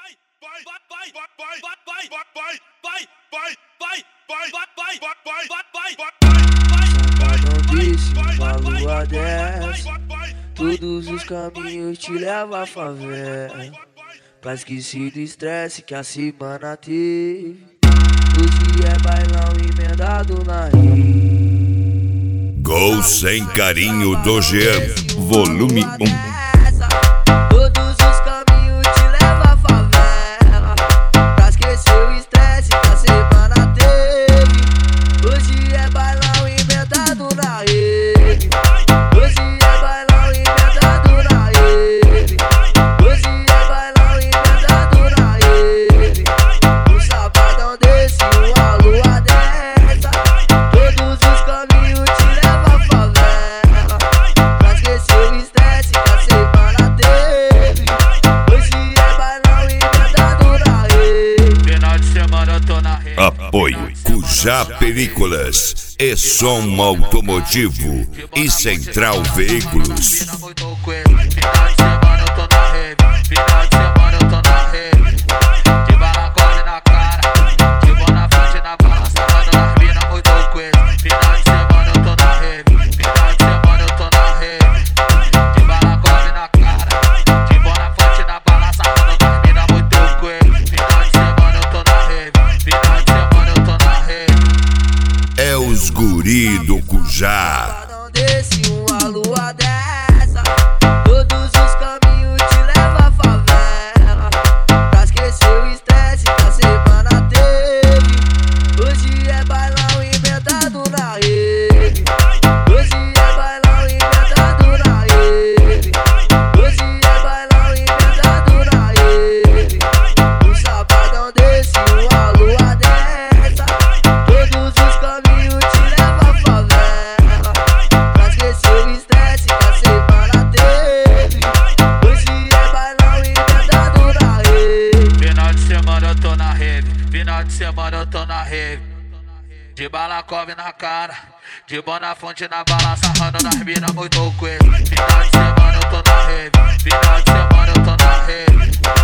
Lua desce, todos os caminhos te levam à favela, pra esquecer do estresse que a semana teve. Hoje é bailão emendado na rede. Gol Sem Carinho do Jean, volume 1. Todos os caminhos te levam à favela, pra esquecer o estresse que a semana teve. Hoje é bailão inventado na rede. Hoje é bailão inventado na rede. Hoje é bailão inventado na rede. Um sabadão desse, uma lua dessa, todos os caminhos te levam à favela, pra esquecer o estresse que a semana teve. Hoje é bailão inventado na rede. Final de semana eu tô na rede. Apoio Cujá Películas e Som Automotivo e Central Veículos. Final de semana eu tô na rede. Final de semana eu tô na rede. De bala corre na cara, de boa na frente na balança, mano, nas mina muito coisa. Final de semana eu tô na rede. Final de semana eu tô na rede. De bala corre na cara, de boa na frente na balança, mano, nas mina muito coisa. Final de semana eu tô na rede. Final de semana eu tô na rede. É os guri do Cujá. Sabadão desse, uma lua dessa, todos os caminhos te levam à favela, pra esquecer o estresse que a semana teve. Hoje é bailão inventado na rede. Hoje é bailão inventado na rede. Hoje é bailão inventado na rede. Um sabadão desse, uma lua dessa, todos os caminhos te levam à favela, pra esquecer o estresse que a semana teve. Hoje é bailão inventado na rede. Final de semana eu tô na rede. Final de semana eu tô na rede. De bala cove na cara, de boa na fonte na balança, mano, nas mina muito coisa. Final de semana eu tô na rede. Final de semana eu tô na rede.